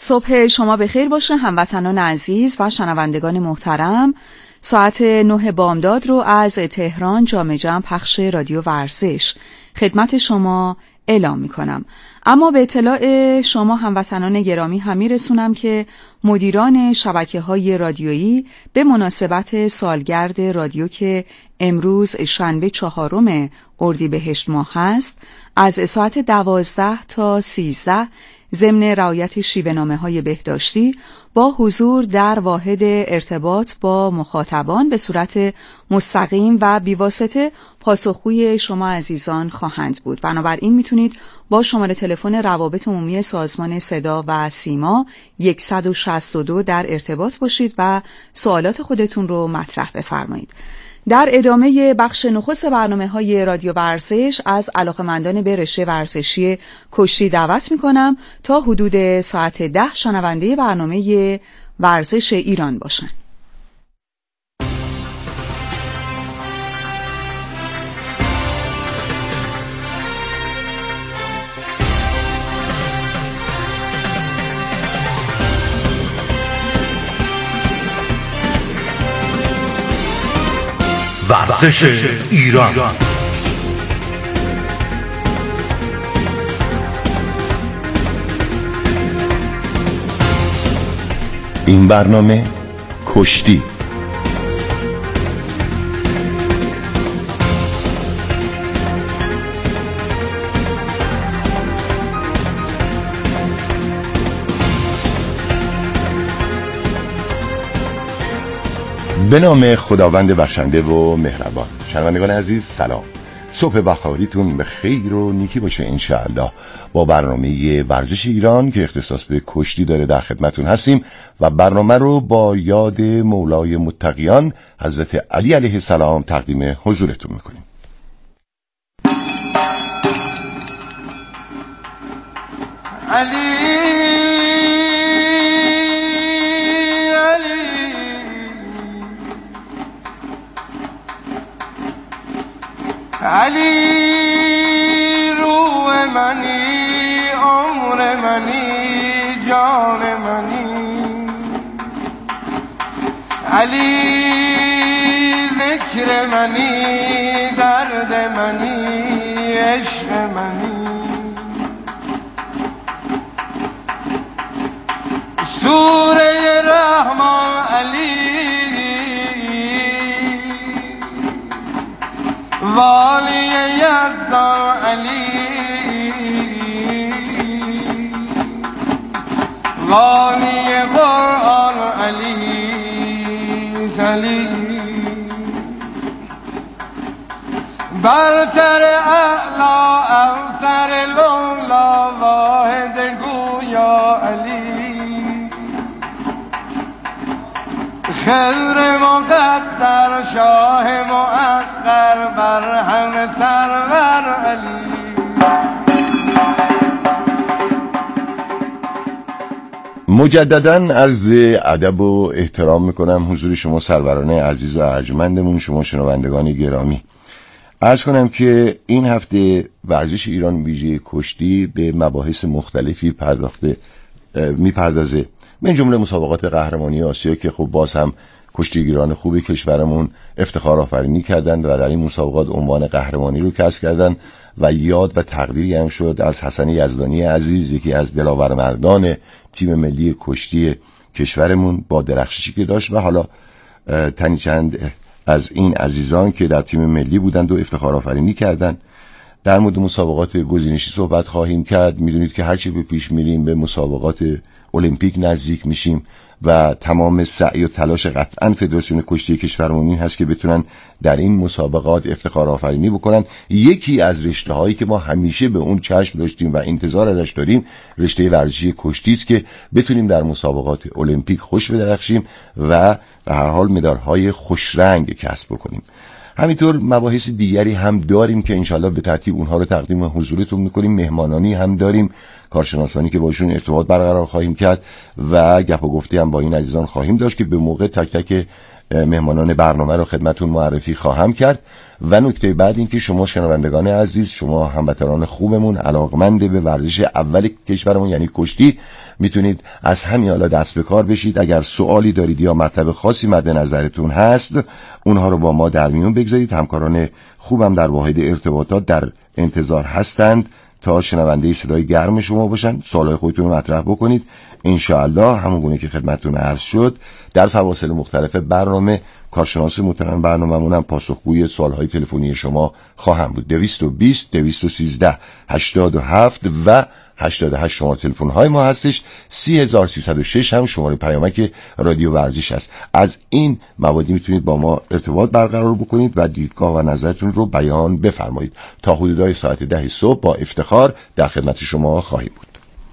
صبح شما بخیر باشه هموطنان عزیز و شنوندگان محترم. ساعت 9 بامداد رو از تهران جام جم پخش رادیو ورزش خدمت شما اعلام می کنم. اما به اطلاع شما هموطنان گرامی هم میرسونم که مدیران شبکه‌های رادیویی به مناسبت سالگرد رادیو که امروز شنبه 4 اردیبهشت ماه هست، از ساعت 12 تا 13 ضمن رعایت شیوه‌نامه‌های بهداشتی با حضور در واحد ارتباط با مخاطبان به صورت مستقیم و بیواسطه پاسخگوی شما عزیزان خواهند بود. بنابراین میتونید با شماره تلفن روابط عمومی سازمان صدا و سیما 162 در ارتباط باشید و سوالات خودتون رو مطرح بفرمایید. در ادامه بخش نخست برنامه‌های رادیو ورزش از علاقه‌مندان به رشته ورزشی کشتی دعوت می‌کنم تا حدود ساعت 10 شنونده برنامه ورزش ایران باشن. ورزش ایران. این برنامه کشتی به نام خداوند بخشنده و مهربان. شنوندگان عزیز سلام، صبح بخاریتون به خیر و نیکی باشه انشاءالله. با برنامه ورزش ایران که اختصاص به کشتی داره در خدمتون هستیم و برنامه رو با یاد مولای متقیان حضرت علی علیه السلام تقدیم حضورتون میکنیم. علی روح منی، عمر منی، جان منی. علی ذکر منی، درد منی، عشق منی. سوره رحمان علی، والی یزدان علی، والی قرآن علی، علی برتر اعلا افسر لولا واحد گویا علی. خضر مقدر شاه مؤقر بر همه سرور علی. مجدداً عرض ادب و احترام میکنم حضور شما سروران عزیز و ارجمندمون، شما شنوندگان گرامی. عرض کنم که این هفته ورزش ایران ویژه کشتی به مباحث مختلفی میپردازه، من جمله مسابقات قهرمانی آسیا که خب باز هم کشتیگیران خوب کشورمون افتخار آفرینی کردند و در این مسابقات عنوان قهرمانی رو کسب کردند و یاد و تقدیری هم شد از حسن یزدانی عزیز، یکی از دلاورمردان تیم ملی کشتی کشورمون با درخششی که داشت و حالا تنی چند از این عزیزان که در تیم ملی بودند و افتخار آفرینی کردند. در مورد مسابقات گزینشی صحبت خواهیم کرد. میدونید که هرچی به پیش میریم به مسابقات المپیک نزدیک میشیم و تمام سعی و تلاش قطعاً فدراسیون کشتی کشورمون این هست که بتونن در این مسابقات افتخار آفرینی بکنن. یکی از رشته‌هایی که ما همیشه به اون چشم داشتیم و انتظار ازش داریم رشته ورزشی کشتی است که بتونیم در مسابقات المپیک خوش بدرخشیم و به هر حال مدال‌های خوش رنگ کسب بکنیم. همینطور مباحث دیگری هم داریم که انشالله به ترتیب اونها رو تقدیم حضورتون میکنیم. مهمانانی هم داریم، کارشناسانی که باشون ارتباط برقرار خواهیم کرد و گپ و گفته هم با این عزیزان خواهیم داشت که به موقع تک تک مهمانان برنامه رو خدمتون معرفی خواهم کرد. و نکته بعد این که شما شنوندگان عزیز، شما هموطنان خوبمون، علاقمند به ورزش اول کشورمون یعنی کشتی، میتونید از همین حالا دست به کار بشید. اگر سوالی دارید یا مطلب خاصی مد نظرتون هست، اونها رو با ما در میون بگذارید. همکاران خوبم در واحد ارتباطات در انتظار هستند تا شنونده صدای گرم شما باشن. سوالای خودتون رو مطرح بکنید. انشاءالله همون گونه که خدمتتون عرض شد در فواصل مختلف برنامه کارشناس محترم برنامه‌مون هم پاسخگوی سوالهای تلفنی شما خواهم بود. 220 213 87 و 88 شماره تلفن های ما هستش. 3306 هم شماره پیامک رادیو ورزش است. از این موادی میتونید با ما ارتباط برقرار بکنید و دیدگاه و نظرتون رو بیان بفرمایید. تا حدودای ساعت 10 صبح با افتخار در خدمت شما خواهیم بود.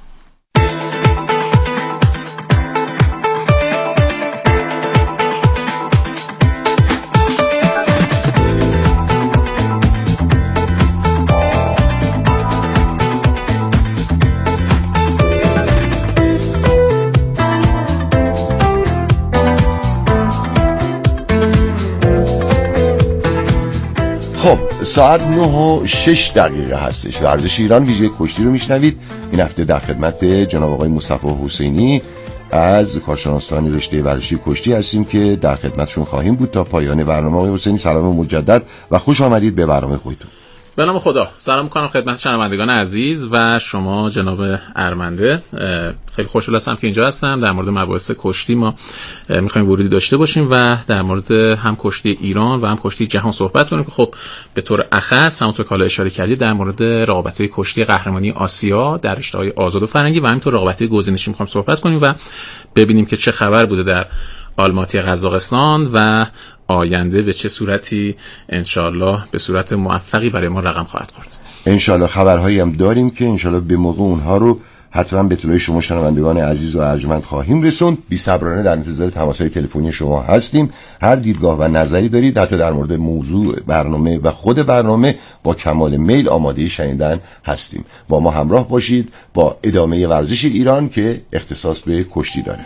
خب ساعت 9:06 هستش. ورزش ایران ویژه کشتی رو میشنوید. این هفته در خدمت جناب آقای مصطفی حسینی از کارشناسان رشته ورزشی کشتی هستیم که در خدمتشون خواهیم بود تا پایان برنامه. آقای حسینی سلام مجدد و خوش آمدید به برنامه خودتون. به نام خدا سلام میکنم خدمت شنوندگان عزیز و شما جناب ارمنده. خیلی خوشحال هستم که اینجا هستم. در مورد مباحث کشتی ما میخوایم ورودی داشته باشیم و در مورد هم کشتی ایران و هم کشتی جهان صحبت کنیم که خب به طور اخص همونطور که حالا اشاره کردید در مورد رقابت‌های کشتی قهرمانی آسیا در رشته‌های آزاد و فرنگی و همینطور رقابت‌های گزینشی میخوایم صحبت کنیم و ببینیم که چه خبر بوده در آلماتی قزاقستان و آینده به چه صورتی انشالله به صورت موفقی برای ما رقم خواهد خورد. انشالله خبرهایی هم داریم که انشالله به موقع اونها رو حتما به اطلاع شما شنوندگان عزیز و ارجمند خواهیم رسوند. بی‌صبرانه در انتظار تماس‌های تلفنی شما هستیم. هر دیدگاه و نظری دارید حتی در مورد موضوع برنامه و خود برنامه با کمال میل آماده شنیدن هستیم. با ما همراه باشید با ادامه ورزش ایران که اختصاص به کشتی داره.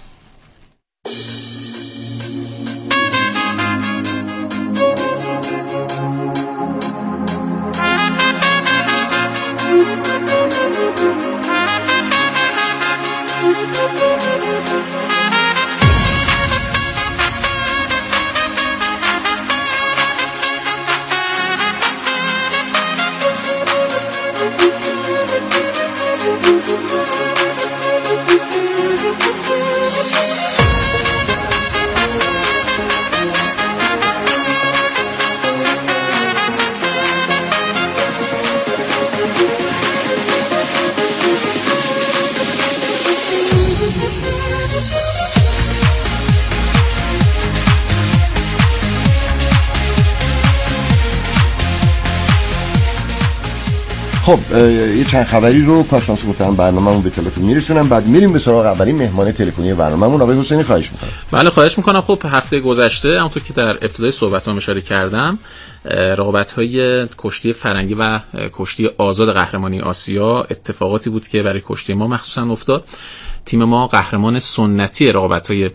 خب یه چند خبری رو کارشناس محترم برنامه‌مون به اطلاعتون میرسونم. بعد میریم به سراغ اولین مهمان تلفنی برنامه‌مون آقای حسینی. خواهش می‌کنم. بله خواهش می‌کنم. خب هفته گذشته همونطور که در ابتدای صحبتام اشاره کردم رقابت‌های کشتی فرنگی و کشتی آزاد قهرمانی آسیا اتفاقاتی بود که برای کشتی ما مخصوصا افتاد. تیم ما قهرمان سنتی رقابت‌های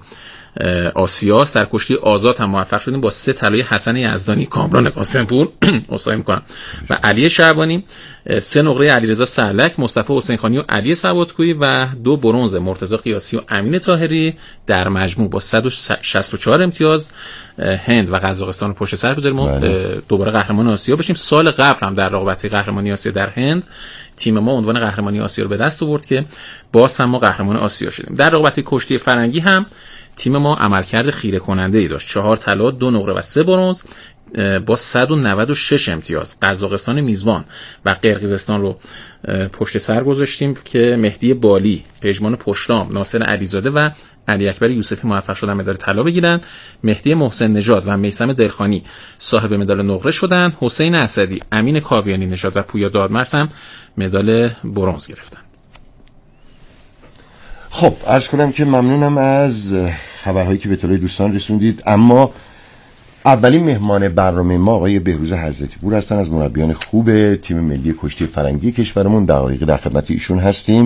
آسیاست. در کشتی آزاد هم موفق شدیم با 3 طلای حسن یزدانی، کامران قاسمپور اصلاحی میکنم و علی شعبانی، 3 نقره علیرضا سرلک، مصطفی حسین خانی و علی سوادکویی و 2 برنز مرتضی قیاسی و امین طاهری. در مجموع با 164 امتیاز هند و قزاقستان رو پشت سر بذاریم و دوباره قهرمان آسیا بشیم. سال قبل هم در رقابت‌های قهرمانی آسیا در هند تیم ما عنوان قهرمانی آسیا رو به دست آورد که باز هم ما قهرمان آسیا شدیم. در رقابت‌های کشتی فرنگی هم تیم ما عملکرد خیره کننده‌ای داشت. 4 طلا، 2 نقره و 3 برنز با 196 امتیاز. قزاقستان میزبان و قرقیزستان رو پشت سر گذاشتیم که مهدی بالی، پژمان پشتام، ناصر علیزاده و علی اکبر یوسفی موفق شدن مدال طلا بگیرن. مهدی محسن نژاد و میثم دلخانی صاحب مدال نقره شدن. حسین اسدی، امین کاویانی نژاد و پویا دادمرز هم مدال برنز گرفتن. خب عرض کنم که ممنونم از خبرهایی که به اطلاع دوستان رسوندید. اما اولین مهمان برنامه ما آقای بهروز حضرتی پور هستن از مربیان خوب تیم ملی کشتی فرنگی کشورمون. در خدمت ایشون هستیم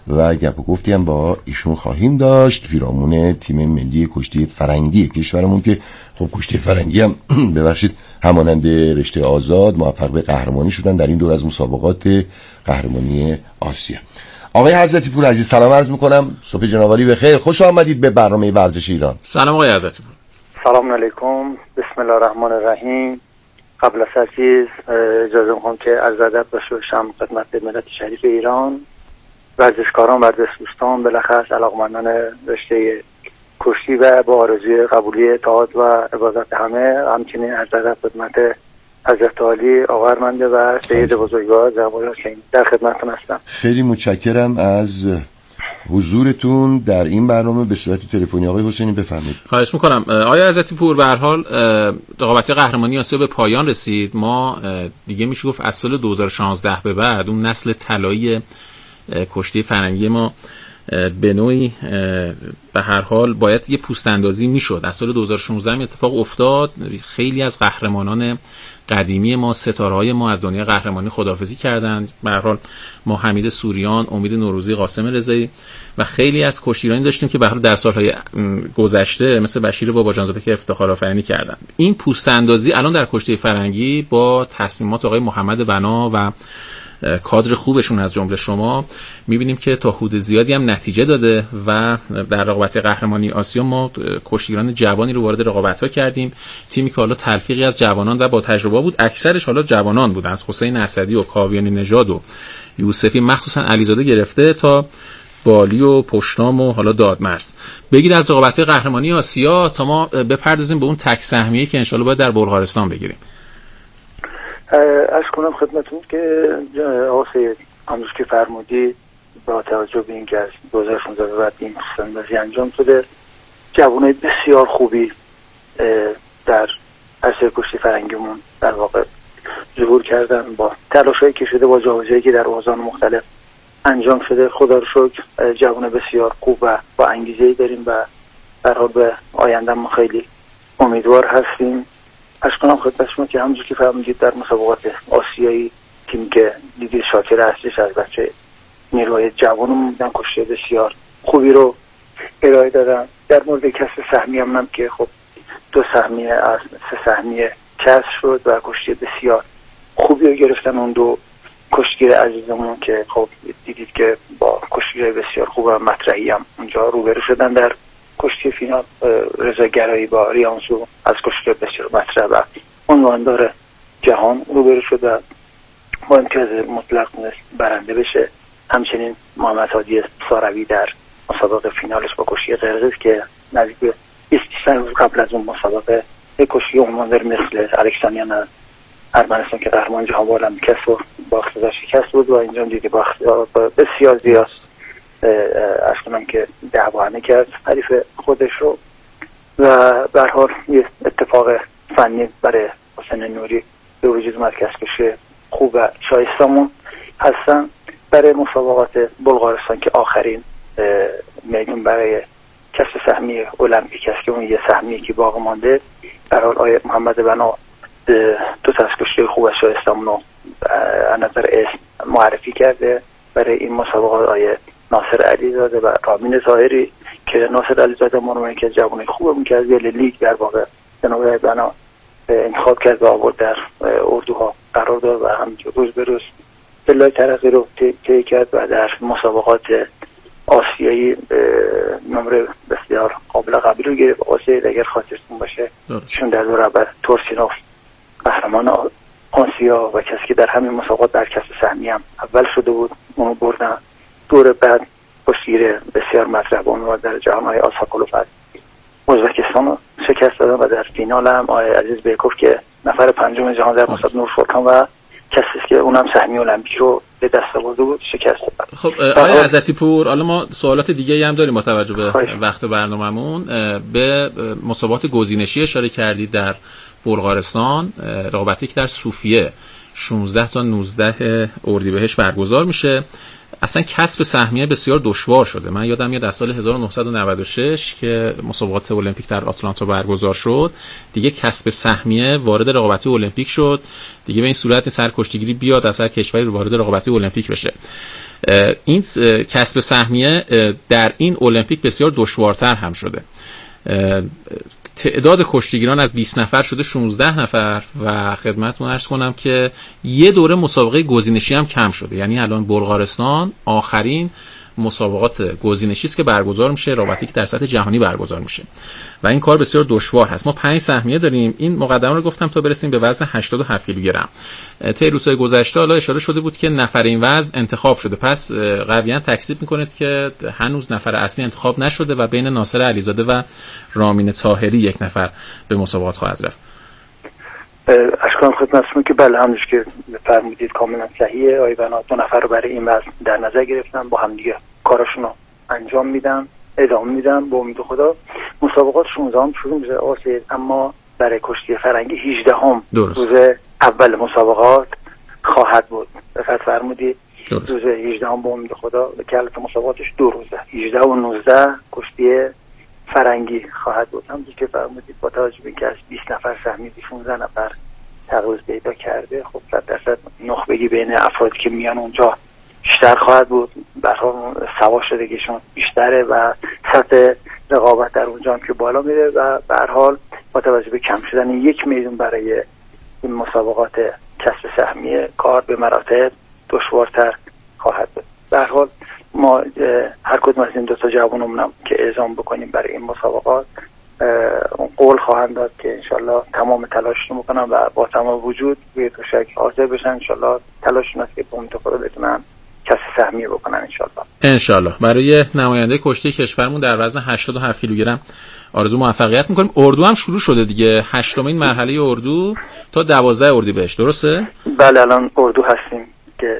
و گپ و گفتی هم با ایشون خواهیم داشت، پیرامون تیم ملی کشتی فرنگی کشورمون که خب کشتی فرنگی هم ببخشید همانند رشته آزاد موفق به قهرمانی شدن در این دور از مسابقات قهرمانی آسیا. آقای حضرتی پور عزیز سلام عرض میکنم، صبح جنابعالی بخیر، خوش آمدید به برنامه ورزش ایران. سلام آقای حضرتی پور. سلام علیکم، بسم الله الرحمن الرحیم. قبل از هر چیز اجازه میخوام که از ادب باشم خدمت ملت شریف ایران، ورزشکاران، ورزشدوستان، بالاخص علاقمندان رشته کشتی و با آرزوی قبولی اطاعت و عبادت همچنین از ادب خدمت حضرت عالی آقارمنده و سید بزرگوار جناب حسین در خدمتتون هستم. خیلی متشکرم از حضورتون در این برنامه به صورت تلفنی. آقای حسینی بفرمایید. خواهش میکنم. آقای حضرتی پور، به هر حال رقابت قهرمانی آسیا به پایان رسید. ما دیگه میشه گفت از سال 2016 به بعد اون نسل طلایی کشتی فرنگی ما به نوعی به هر حال باید یه پوست اندازی میشد. از سال 2016 اتفاق افتاد، خیلی از قهرمانان قدیمی ما، ستاره‌های ما از دنیا قهرمانی خداحافظی کردند. به هر حال ما حمید سوریان، امید نوروزی، قاسم رضایی و خیلی از کشتیرانی داشتیم که به هر حال در سالهای گذشته مثل بشیر باباجانزاده که افتخار آفرینی کردند. این پوست اندازی الان در کشتی فرنگی با تصمیمات آقای محمد بنا و کادر خوبشون از جمله شما میبینیم که تا حد زیادی هم نتیجه داده و در رقابت قهرمانی آسیا ما کشتیگران جوانی رو وارد رقابت‌ها کردیم. تیمی که حالا تلفیقی از جوانان و با تجربه بود، اکثرش حالا جوانان بودن، از حسین اسدی و کاویانی نژاد و یوسفی مخصوصا علیزاده گرفته تا بالی و پشتام و حالا دادمرز. بگید از رقابت قهرمانی آسیا تا ما بپردازیم به اون تک سهمیه‌ای که ان شاءالله باید در بلغارستان بگیریم. از کنم خدمتون که آقای همونش که فرمودی با توجه به این که از 2016 به بعد این پوست‌اندازی انجام شده، جوانای بسیار خوبی در عرصه کشتی فرنگیمون در واقع ظهور کردن با تلاشایی که شده، با جابجایی که در اوزان مختلف انجام شده. خدا رو شکر جوان بسیار خوب و با انگیزه‌ای داریم و در حال به آینده ما خیلی امیدوار هستیم. از کنم خدمت شما که همونجور که فرمودید در مسابقات آسیایی تیم که دیگه شاکر اصلیش از بچه نیروهای جوانمون بودن، کشتی بسیار خوبی رو ارائه دادن. در مورد کسب سهمیه هم که خب 2 سهمیه از 3 سهمیه کسب شد و کشتی بسیار خوبی رو گرفتن اون 2 کشتیگر عزیزمون که خب دیدید که با کشتیگرای بسیار خوب و مطرحی هم اونجا روبرو شدن. در کشتی فینال رضا گرایی با ریانسو از کشتی بسیار مطرح و عنواندار جهان روبرو شد و با امتیاز مطلق برنده بشه. همچنین محمد هادی ساروی در مسابقه فینالش با کشتی قرقیز که نزدیک به 23 روز قبل از اون مسابقه یک کشتی عنواندار مثل الکسانیان از ارمنستان که قهرمان جهان المپیک است و با اقتضا شکست بود و اینجا دیگه با بسیار زیاد اصلا که دعوانه کرد حریف خودش رو و به هر حال یه اتفاق فنی برای حسین نوری به وجود اومد که کشتی خوب و شایستمون هستن. برای مسابقات بلغارستان که آخرین میدون برای کسب سهمیه المپیک است که اون یه سهمیه که باقی مانده، به هر حال آقای محمد بنا 2 تا از کشتی خوب و شایستمون رو از نظر اسم معرفی کرده. برای این مسابقات آقای ناصر علیزاده و رامین ظاهری که ناصر علیزاده مرمونی که جوانی خوبمون که از لیگ در واقع جناب بنا انتخاب کرد و آورد در اردوها قرار داد و همینجور روز به روز بلای ترقی رو طی کرد و در مسابقات آسیایی نمره بسیار قابل قبول رو گرفت. آسیایی اگر خاطرتون باشه چون در دور اول تورسینوف قهرمان آسیا و کسی که در همین مسابقات در کسب سهمیه هم اول شده بود اونو بردن. دور بعد کشتیگیر بسیار مطرح با عنوان در جهان‌های آساکولوف از ازبکستان رو شکست دادن و در فینال هم آقای عزیز بیکوف که نفر 5 جهان در مسابقه نورفورکان و کسی که اونم سهمیه المپیک رو به دست آورده بود شکست داد. خب آقای حضرتی پور، حالا ما سوالات دیگه هم داریم با توجه به وقت برنامه‌مون. به مسابقات گزینشی اشاره کردید در بلغارستان، رقابتی که در صوفیه 16 تا 19 اردیبهشت برگزار میشه. اصلا کسب سهمیه بسیار دشوار شده. من یادم میاد از سال 1996 که مسابقات المپیک در آتلانتا برگزار شد، دیگه کسب سهمیه وارد رقابت المپیک شد. دیگه به این صورت سرکشتیگیری بیاد از هر کشوری وارد رقابت المپیک بشه. این کسب سهمیه در این المپیک بسیار دشوارتر هم شده. تعداد کشتیگیران از 20 نفر شده 16 نفر و خدمتتون عرض کنم که یه دوره مسابقه گزینشی هم کم شده. یعنی الان بلغارستان آخرین مسابقات گزینشی است که برگزار میشه، رقابتی که در سطح جهانی برگزار میشه و این کار بسیار دشوار هست. ما 5 سهمیه داریم. این مقدمه رو گفتم تا برسیم به وزن 87 کیلوگرم. طی روزهای گذشته حالا اشاره شده بود که نفر این وزن انتخاب شده، پس قویاً تکذیب میکنید که هنوز نفر اصلی انتخاب نشده و بین ناصر علیزاده و رامین طاهری یک نفر به مسابقات خواهد رفت. اشکال خدمتتون که بله همونش که فرمودید کاملا صحیحه. آقای بنا 2 نفر رو برای این وزن در نظر گرفتن، با هم دیگه کاراشون رو انجام میدن، ادامه میدن به امید خدا. مسابقات 16 هم شروع میشه آسید، اما برای کشتی فرنگی 18 هم روز اول مسابقات خواهد بود. فقط فرمودید روز 18 هم به امید خدا که البته مسابقاتش 2 روزه، 18 و 19 کشتی فرنگی خواهد بود. همونجوری که فرمودید با توجه به اینکه از 20 نفر سهمیه 16 نفر تقویض پیدا کرده، خب 100% نخبگی بین افرادی که میان اونجا بیشتر خواهد بود. برای سوا شدگیشون بیشتره و سطح رقابت در اونجا هم که بالا میره و به هر حال با توجه به کم شدن 1 میلیون برای این مسابقات کسب سهمیه کار به مراتب دشوارتر خواهد بود. به هر حال ما هر کدوم از این 2 تا جوانمون که اعزام بکنیم برای این مسابقات قول خواهند داد که انشالله تمام تلاششون میکنن و با تمام وجود روی دوشک حاضر بشن. انشالله تلاششون است که به امید خدا بتونن کسب سهمیه بکنن انشالله. برای نماینده کشتی کشورمون در وزن 87 کیلوگرم آرزو موفقیت میکنیم. اردو هم شروع شده دیگه، 8مین مرحله اردو تا 12 اردیبهشت، درسته؟ بله الان اردو هستیم که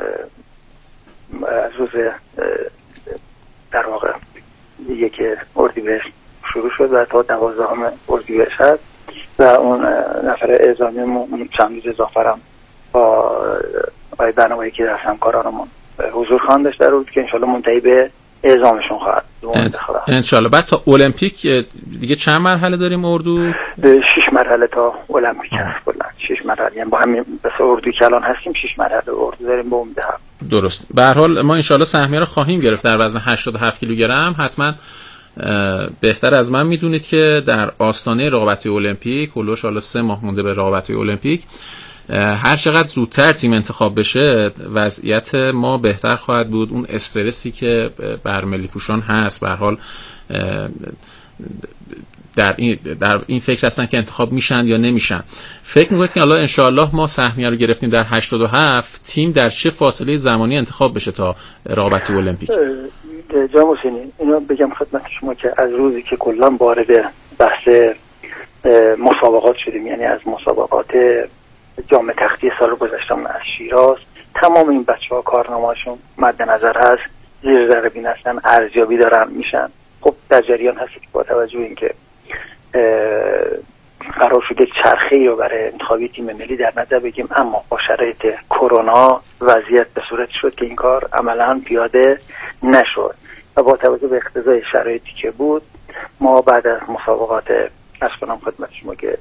از روز در واقع 1 اردیبهشت شروع شد و تا 12 اردیبهشت هست و اون نفر اعزامیمون چند روز اضافه هم با آقای برنامه‌ای که در همکارانمون حضور خواهند داشت در اردو که انشالله منتهی به اعزامشون خواهد انشالله. بعد تا المپیک دیگه چند مرحله داریم اردو؟ 6 مرحله تا المپیک هست کلا 6 مرحله، یعنی با همین بس اردویی که الان هستیم 6 مرحله اردو داریم به امید هم. درست. به هر حال ما انشالله سهمیه رو خواهیم گرفت در وزن 87 کیلوگرم. حتما بهتر از من میدونید که در آستانه رقابت‌های المپیک هولوش حالا 3 ماه مونده به رقابت‌های المپیک، هر چقدر زودتر تیم انتخاب بشه وضعیت ما بهتر خواهد بود. اون استرسی که بر ملی پوشان هست به هر حال در این فکر هستن که انتخاب میشن یا نمیشن. فکر میکنید که حالا انشاءالله ما سهمیه رو گرفتیم در 87، تیم در چه فاصله زمانی انتخاب بشه تا رقابت المپیک؟ جناب حسینی اینو بگم خدمت شما که از روزی که کلا وارد بحث مسابقات شدیم، یعنی از مسابقات جام تختی سال گذشته از شیراز، تمام این بچه‌ها کارنامه‌شون مد نظر هست، زیر ذره بین هستن، ارزیابی دارن میشن. خب در جریان هست که با توجه به اینکه قرار شده چرخه‌ای رو برای انتخابی تیم ملی در نظر بگیریم، اما با شرایط کرونا وضعیت به صورت شد که این کار عملاً پیاده نشد و با توجه به اقتضای شرایطی که بود ما بعد از مسابقات اصلا خدمت شما که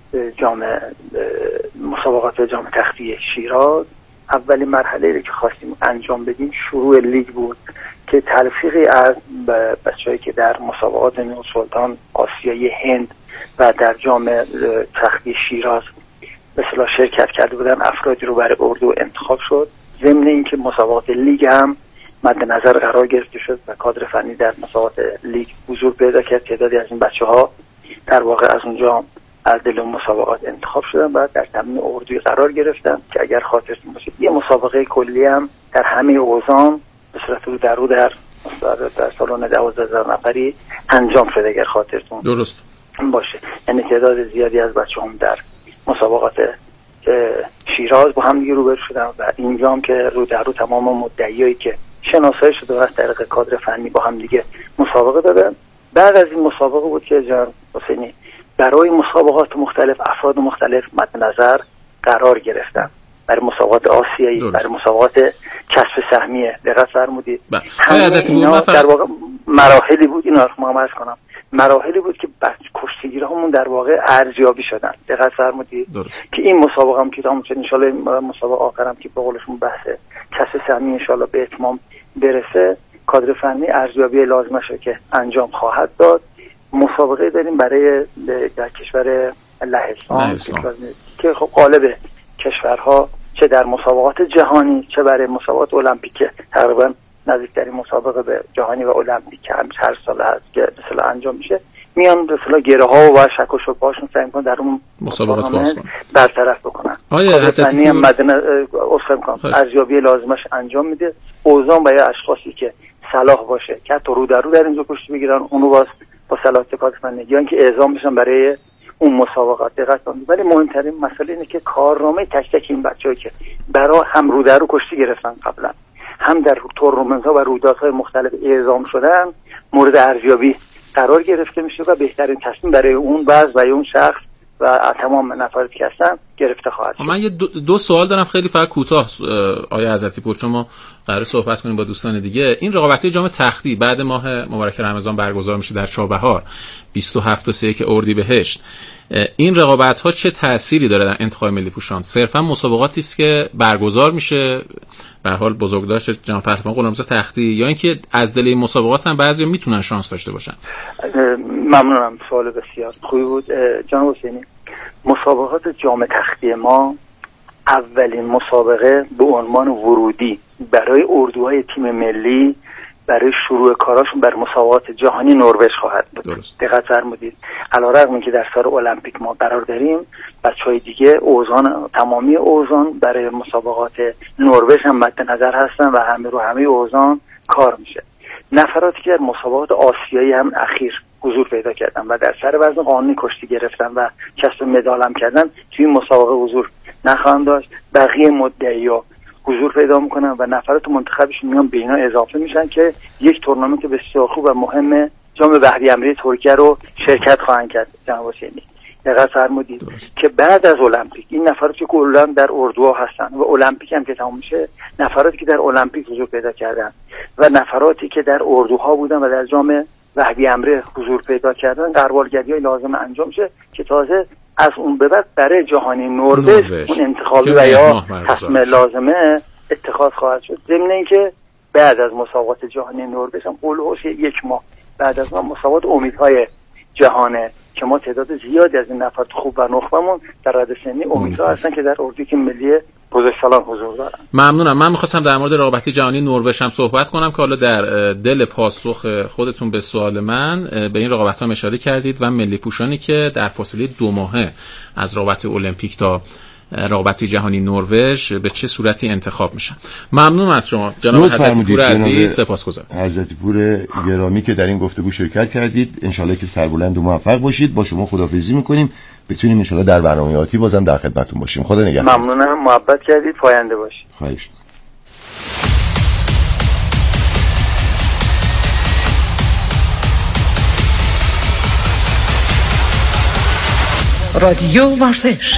مسابقات جام تختی شیراز اولین مرحله که خواستیم انجام بدیم شروع لیگ بود که تلفیقی از بچه‌هایی که در مسابقات نورسلطان آسیایی هند و در جام تختی شیراز به اصطلاح شرکت کرده بودن افرادی رو برای اردو انتخاب شد. ضمن اینکه مسابقات لیگ هم مد نظر قرار گرفته شد و کادر فنی در مسابقات لیگ حضور پیدا کرد. تعدادی از این بچه‌ها در واقع از اونجا از دل مسابقات انتخاب شدن و در تمرین اردویی قرار گرفتن که اگر خاطرتون باشه یه مسابقه کلی هم در همه اوزان به صورت رو در در سالن 12,000 نفری انجام شده اگر خاطرتون درست باشه. یعنی تعداد زیادی از بچه‌ها در مسابقات شیراز با هم دیگه روبرو شدن و اینجا هم که رو در رو تمام مدعیایی که شناسایی شده و از طریق کادر فنی با هم دیگه مسابقه دادن. بعد از این مسابقه بود که جناب حسینی برای مسابقات مختلف افراد مختلف مد نظر قرار گرفتن، برای مسابقات آسیایی، برای مسابقات کسب سهمیه. دقت فرمودید. در واقع مراحلی بود، اینو ما عرض کنم، مراحلی بود که کشتیگیرامون در واقع ارزیابی شدن. دقت فرمودید که این مسابقه هم که تموم شد، ان شاء الله مسابقه آخرام که به قولشون بحث کسب سهمی ان شاء الله به اتمام برسه، کادر فنی ارزیابی لازمش رو که انجام خواهد داد. مسابقه داریم برای در کشور لهستان که خب غالب کشورها چه در مسابقات جهانی چه برای مسابقات المپیک، تقریبا نزدیکترین مسابقه به جهانی و المپیک که هر سال هست که مثلا انجام میشه، میان مثلا گره ها و شک و شبهاشون سعی میکنن در اون مسابقات باز کنن، برطرف بکنن. حضرتی هم مدن ارزیابی لازمش انجام میده، اوزان برای اشخاصی که صلاح باشه که حتی رو در رو در اینجا کشتی بگیرن، اونو باز با صلاحیت کادر فنی یا اینکه اعزام بشن برای اون مسابقات. دقت کنید. ولی مهمترین مسئله اینه که کارنامه تک تک این بچه‌ها که برای هم رو در رو کشتی گرفتن قبلا، هم در تورنمنت‌ها و رویدادهای مختلف اعزام شدن، مورد ارزیابی قرار گرفته میشه و بهترین تصمیم برای اون وضع و اون شخص و تمام نفراتی که هستن گرفته خواهد شد. من یه دو سوال دارم خیلی فقط کوتاه آقای عزتی پور، چون ما قراره صحبت کنیم با دوستان دیگه. این رقابت‌های جام تختی بعد ماه مبارک رمضان برگزار میشه در چابهار 27 تا 31 اردیبهشت. این رقابت‌ها چه تأثیری داره در انتخاب ملی پوشان؟ صرفا مسابقاتی است که برگزار میشه به حال بزرگداشت جام پهلوان غلامرضا تختی، یا اینکه از دل این مسابقات هم بعضیا میتونن شانس داشته باشن؟ ممنونم، سوال بسیار خوبی بود جناب حسینی. مسابقات جام تختی ما اولین مسابقه به عنوان ورودی برای اردوهای تیم ملی برای شروع کاراشون بر مسابقات جهانی نروژ خواهد بود. دقت فرمودید. علیرغم اینکه در سال المپیک ما قرار داریم، بچهای دیگه اوزان تمامی اوزان برای مسابقات نروژ هم مد نظر هستن و همه اوزان کار میشه. نفراتی که در مسابقات آسیایی هم اخیر حضور پیدا کردن و در سر وزن قانونی کشتی گرفتن و کسب مدال هم کردن، توی این مسابقه حضور نخواهند داشت. بقیه مدعیا حضور پیدا میکنن و نفرات منتخبشون میان به اینا اضافه میشن که یک تورنمنت بسیار خوب و مهم جام وحدی امری ترکیه رو شرکت خواهند کرد. جناب حسینی دقت فرمودید که بعد از المپیک این نفراتی که کلا در اردوها هستن و المپیک هم که تمام میشه، نفراتی که در المپیک حضور پیدا کردن و نفراتی که در اردوها بودن و در جام وحدی امری حضور پیدا کردن، قربالگری‌های لازم انجام شه که تازه از اون به بعد برای جهانی نروژ اون انتخابی و یا تصمیم لازمه اتخاذ خواهد شد. ضمن اینکه بعد از مسابقات جهانی نروژ هم قلوش یک ماه بعد از ما مسابقات امیدهای جهانه که ما تعداد زیادی از این نفرات خوب و نخبمون در رده سنی امیدها هستن که در اردوی ملی بزرگسالان حضور دارن. ممنونم. من می‌خواستم در مورد رقابت‌های جهانی نروژ هم صحبت کنم که حالا در دل پاسخ خودتون به سوال من به این رقابت‌ها اشاره کردید و ملی پوشانی که در فاصله 2 ماهه از رقابت المپیک تا رقابت جهانی نروژ به چه صورتی انتخاب میشن. ممنون از شما جناب حضرت پور عزیز، سپاسگزارم. حضرت پور گرامی که در این گفتگو شرکت کردید، انشالله که سربلند و موفق باشید. با شما خداحافظی میکنیم، بتونیم انشالله در برنامه آتی بازم در خدمتتون باشیم. خدا نگهدار. ممنونم، محبت کردید، پاینده باشید. خواهش. رادیو ورزش،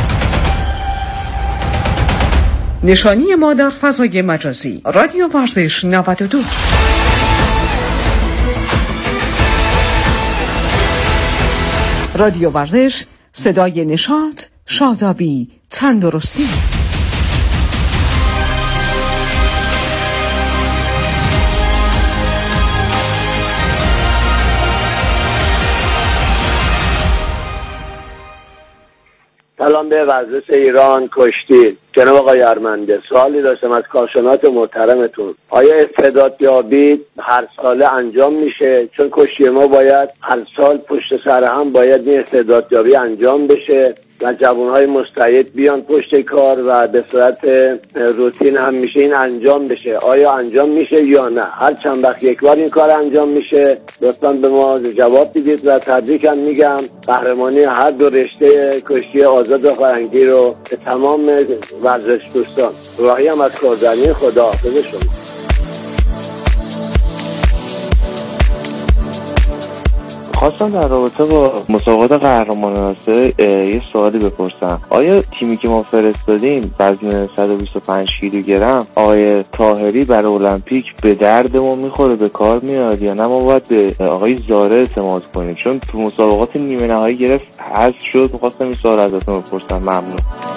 نشانی ما در فضای مجازی. رادیو ورزش 92. رادیو ورزش، صدای نشاط، شادابی، تندرستی. سلام به ورزش ایران کشتی. جناب آقای ارمنده، سوالی داشتم از کارشناس محترمتون. آیا استعدادیابی هر ساله انجام میشه؟ چون کشتی ما باید هر سال پشت سر هم باید این استعدادیابی انجام بشه و جوانهای مستعد بیان پشت کار و به صورت روتین هم میشه این انجام بشه. آیا انجام میشه یا نه؟ هر چند وقت یک بار این کار انجام میشه؟ لطفاً به ما جواب بدید و تبریکم میگم قهرمانی هر دو رشته کشتی آزاد و فرنگی رو به تمام ورزش دوستان. راهی هم از کاردانی. خدا حافظ شما. خواستم در رابطه با مسابقات قهرمانان آسیا یه سوالی بپرسم. آیا تیمی که ما فرستادیم وزن 125 کیلوگرم آقای طاهری برای المپیک به دردمون میخوره، به کار میاد، یا نه ما باید به آقای زاره اعتماد کنیم؟ چون تو مسابقات نیمه نهایی گرفت حذف شد. میخواستم این سوال ازتون بپرسم. ممنون.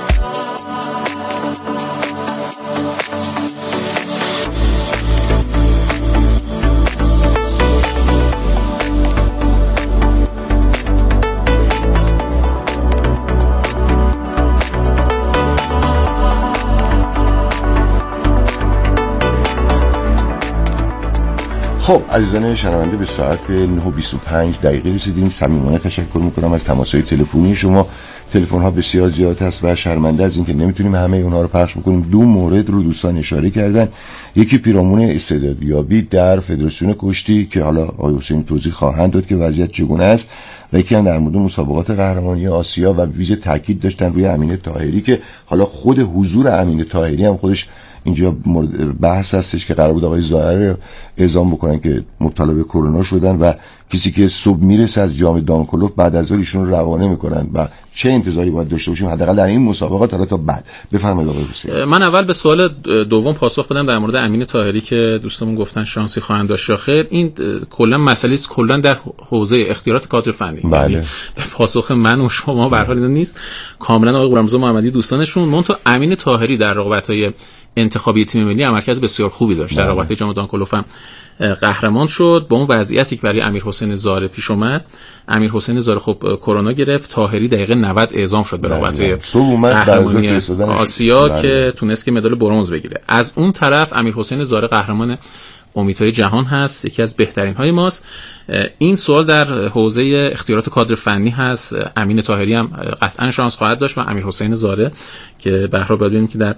خب عزیزان شنونده، به ساعت 9:25 رسیدیم. صمیمانه تشکر میکنم از تماس‌های تلفنی شما. تلفن ها بسیار زیاد هست و شرمنده از اینکه نمیتونیم همه اونها رو پخش بکنیم. دو مورد رو دوستان اشاره کردن. یکی پیرامون استعدادیابی در فدراسیون کشتی که حالا آقای حسین توضیح خواهند داد که وضعیت چگونه است، و یکی هم در مورد مسابقات قهرمانی آسیا و ویژه تاکید داشتن روی امین طاهری که حالا خود حضور امین طاهری هم خودش اینجا بحث هستش که قرار بود آقای زاره رو اعزام بکنن که مبتلا به کرونا شدن و کسی که صبح میرسه از جام دانکولوف بعد از ظهر ایشون رو روانه میکنن و چه انتظاری باید داشته باشیم حداقل در این مسابقات حالا تا بعد. بفرمایید آقای حسین. من اول به سوال دوم پاسخ بدم در مورد امین طاهری که دوستمون گفتن شانسی خواهند داشت. خیر، این کلا مسئله است کلا در حوزه اختیارات کادر فنی. بله. به پاسخ من و شما به هر حال نیست، کاملا آقای قرمزا محمدی دوستانشون. من تو امین طاهری در رقابت‌های انتخابی تیم ملی عملکرد بسیار خوبی داشت. در رقابت جام دانکولوف هم قهرمان شد. با اون وضعیتی که برای امیرحسین زاره پیش اومد، امیرحسین زاره خب کرونا گرفت، طاهری دقیقه 90 اعزام شد به رقابت قهرمانی آسیا که تونست که مدال برنز بگیره. از اون طرف امیرحسین زاره قهرمان امیدهای جهان هست، یکی از بهترین های ماست. این سوال در حوزه اختیارات کادر فنی هست. امین طاهری هم قطعا شانس خواهد داشت و امیرحسین زاره که به هر حال باید ببینیم که در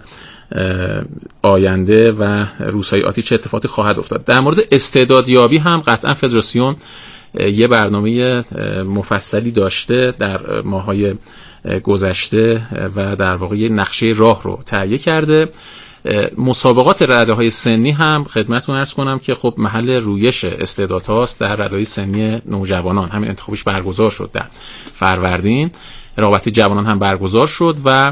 آینده و روزهای آتی چه اتفاقی خواهد افتاد. در مورد استعدادیابی هم قطعا فدراسیون یه برنامه مفصلی داشته در ماه‌های گذشته و در واقع یه نقشه راه رو تهیه کرده. مسابقات رده‌های سنی هم خدمتتون عرض کنم که خب محل رویش استعدادهاست در رده‌های سنی نوجوانان. همین انتخابش برگزار شد در فروردین، رقابت جوانان هم برگزار شد و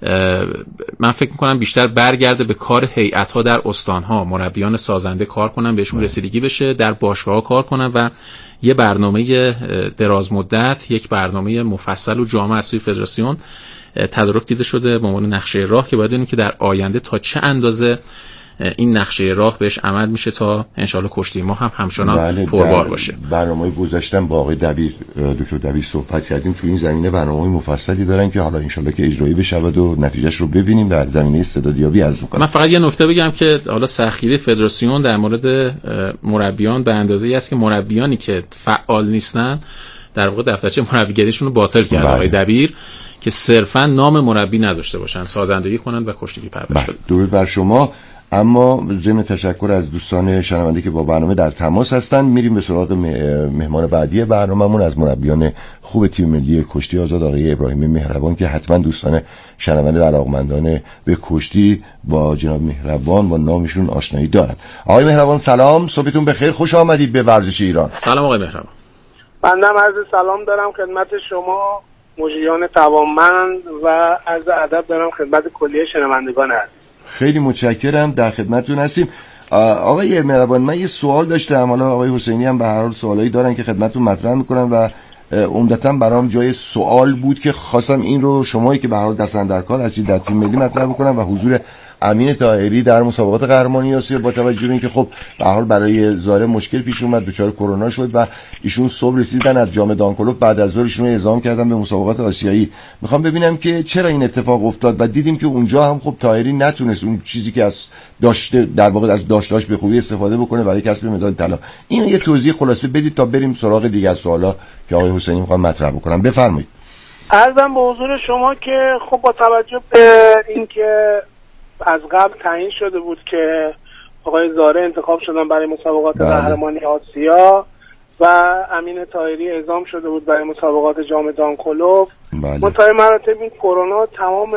من فکر میکنم بیشتر برگرده به کار هیئت‌ها در استان‌ها، مربیان سازنده کار کنن، بهشون رسیدگی بشه، در باشگاه‌ها کار کنن و یه برنامه دراز مدت، یک برنامه مفصل و جامع از سوی فدراسیون تدارک دیده شده به عنوان نقشه راه که باید ببینیم که در آینده تا چه اندازه این نقشه راه بهش عمل میشه تا انشالله کشتی ما هم همچنان پربار باشه. برنامه گذاشتن با آقای دکتر دبیر صحبت کردیم. تو این زمینه برنامه مفصلی دارن که حالا انشالله که اجرایی بشه و نتیجهش رو ببینیم در زمینه استعدادیابی عرض می‌کنم. من فقط یه نکته بگم که حالا سخیری فدراسیون در مورد مربیان به اندازه‌ای است که مربیانی که فعال نیستن در واقع دفترچه مربیگریشون رو باطل کرده. آقای دبیر که صرفا نام مربی نداشته باشن، سازندگی کنن و کشتیگیری پرورش بدن. درود بر شما. اما ضمن تشکر از دوستان شنونده که با برنامه در تماس هستن، میریم به سراغ مهمان بعدی برنامه‌مون از مربیان خوب تیم ملی کشتی آزاد آقای ابراهیم مهربان که حتما دوستان شنونده علاقمندان به کشتی با جناب مهربان با نامشون آشنایی دارن. آقای مهربان سلام، صبحتون بخیر، خوش آمدید به ورزش ایران. سلام آقای مهربان. بنده عرض سلام دارم خدمت شما مجریان توانمند و عرض ادب دارم خدمت کلیه شنوندگان عزیز. خیلی متشکرم، در خدمتتون هستیم. آقای مهربان من یه سوال داشتم، حالا آقای حسینی هم به هر حال سوالایی دارن که خدمتتون مطرح میکنم و عمدتاً برام جای سوال بود که خواستم این رو شمایی که به هر حال دست اندر کار هستید در تیم ملی مطرح بکنم و حضور امین طاهری در مسابقات قهرمانی آسیا با توجه به اینکه خب به هر حال برای زاره مشکل پیش اومد، دچار کرونا شد و ایشون صبح رسیدن از جام دانکولوف، بعد از ظهر ایشون رو اعزام کردن به مسابقات آسیایی. میخوام ببینم که چرا این اتفاق افتاد و دیدیم که اونجا هم خب طاهری نتونست اون چیزی که از داشته در واقع از داشتاش به خوبی استفاده بکنه برای کسب مدال طلا. اینو یه توضیح خلاصه بدید تا بریم سراغ دیگر سوالا که آقای حسینی میخوام مطرح بکنم. بفرمایید. عرضم به حضور شما که خب با توجه به اینکه از قبل تعیین شده بود که آقای زاره انتخاب شدن برای مسابقات قهرمانی آسیا و امین طاهری اعزام شده بود برای مسابقات جام دانکولوف، منتهی مراتب این کرونا تمام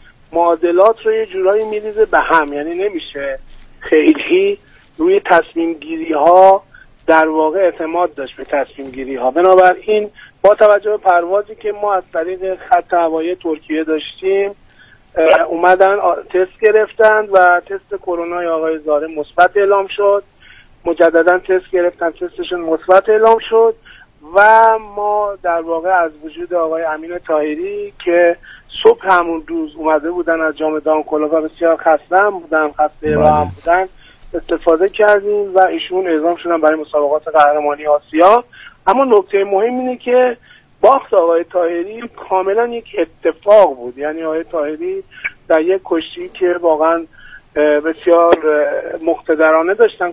معادلات رو یه جورایی میریزه به هم، یعنی نمیشه خیلی روی تصمیم گیری ها در واقع اعتماد داشت به تصمیم گیری ها. بنابراین با توجه به پروازی که ما از طریق خط هوایی ترکیه داشتیم اومدن تست گرفتند و تست کرونا آقای زاره مثبت اعلام شد، مجددا تست گرفتن، تستشون مثبت اعلام شد و ما در واقع از وجود آقای امین طاهری که صبح همون روز اومده بودن از جام دانکولاگا، بسیار خسته بودن، خسته راه بودن، استفاده کردیم و ایشون اعزام شدن برای مسابقات قهرمانی آسیا. اما نکته مهم اینه که باخت آقای طاهری کاملا یک اتفاق بود. یعنی آقای طاهری در یک کشتی که واقعا بسیار مقتدرانه داشتن